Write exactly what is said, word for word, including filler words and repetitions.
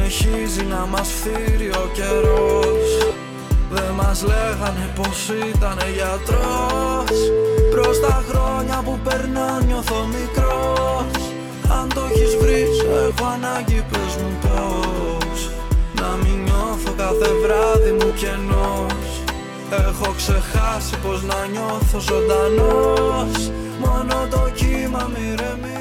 συνεχίζει να μας φύρει ο καιρός. Δεν μας λέγανε πως ήτανε γιατρός. Προς τα χρόνια που περνά νιώθω μικρός. Αν το έχεις βρει σε έχω ανάγκη πες μου πως. Να μην νιώθω κάθε βράδυ μου κενός. Έχω ξεχάσει πως να νιώθω ζωντανός. Μόνο το κύμα μη ηρεμεί.